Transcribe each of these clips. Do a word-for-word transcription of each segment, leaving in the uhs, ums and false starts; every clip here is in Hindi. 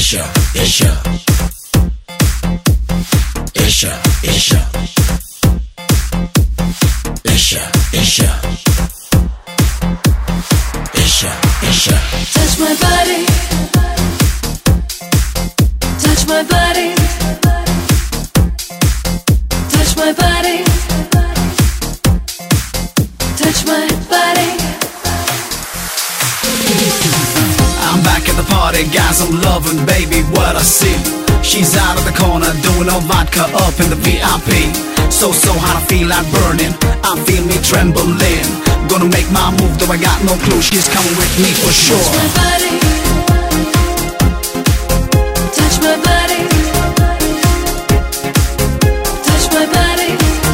Isha, Isha, Isha, Isha, Isha, Isha, Isha, Isha. Touch my body, touch my body, touch my body, touch my body. I'm back at the party, guys, I'm loving, baby, what I see. She's out of the corner, doing her vodka up in the V I P. So, so hot, I feel like burning, I feel me trembling. Gonna make my move, though I got no clue, she's coming with me for sure. Touch my body, touch my body, touch my body,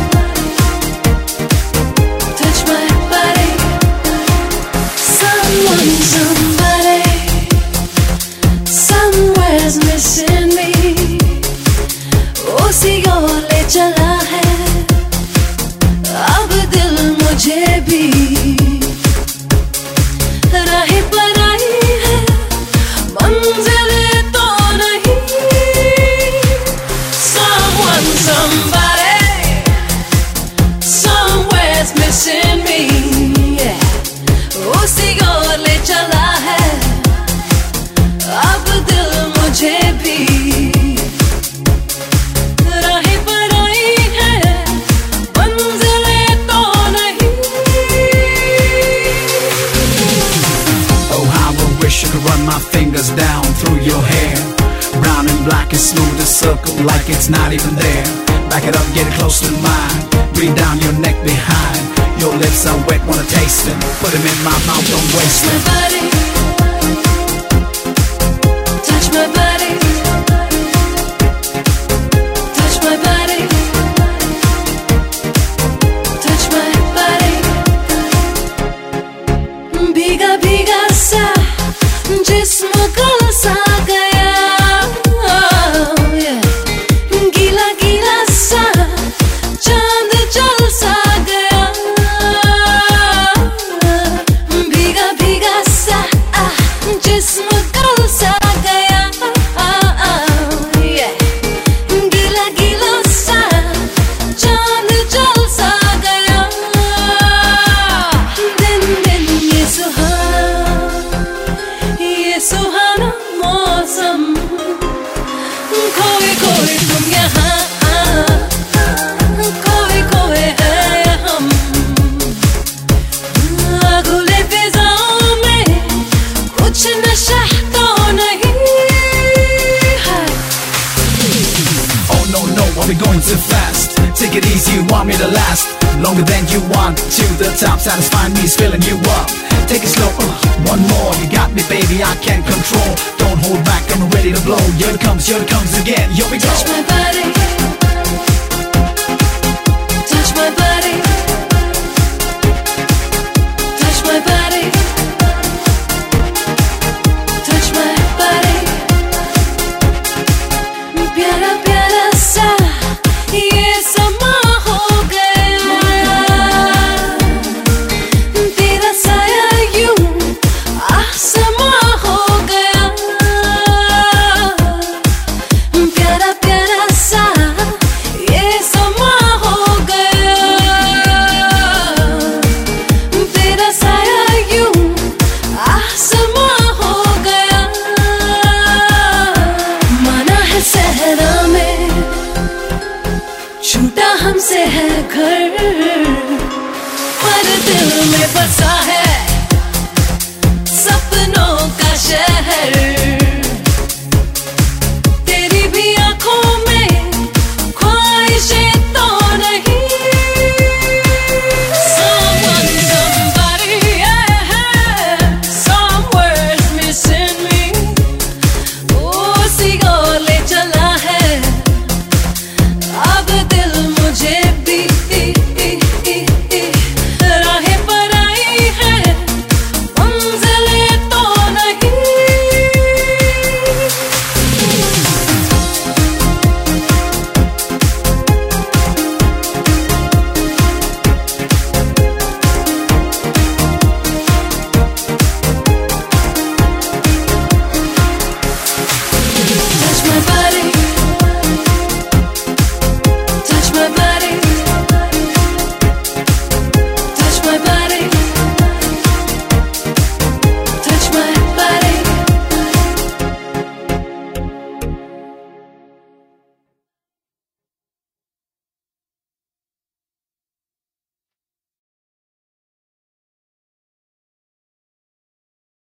touch my body. Someone, somebody, somewhere's missing me. उसी ओर ले चला है अब दिल मुझे भी, राहें पर आई है मंजिलें तो नहीं. Someone, somebody, somewhere's missing me. उसी ओर ले चला है अब दिल मुझे भी, राहें पर आई है मंजिलें तो नहीं. Oh, how I wish I could run my fingers down through your hair. Brown and black and smooth as silk, like it's not even there. Back it up, get it close to mine. Breathe down your neck behind. Your lips are wet, wanna taste them. Put them in my mouth, don't waste Touch them. my body, touch my body, touch my body, touch my body. भीगा भीगा सा जिस्म कल सा गया, गीला गीला सा चांद जल सा गया. भीगा भीगा सा जिस्म कल सा गया, गीला गीला सा चांद जल सा गया. दिन दिन ये सुहाना, ये सुहाना मौसम, खोए खोए तुम यहाँ, खोए खोए हैं हम. आगुले फिजाओं में कुछ नशा तो नहीं है. Oh no, no, are we going too fast? Take it easy, you want me to last longer than you want. To the top, satisfying me's filling you up. Take it slow, uh, one more, you got me baby, I can't control. Don't hold back, I'm ready to blow. Here it comes, here it comes again, here we go. Touch my body, touch my body, touch my body, touch my body. प्यारा प्यारा सा ये समा हो गया, तेरा साया यूं आसमां हो गया. प्यारा प्यारा सा ये समा हो गया, तेरा साया यूं आसमां हो गया. माना है सहरा में, छूटा हमसे है घर, पर दिल में बसा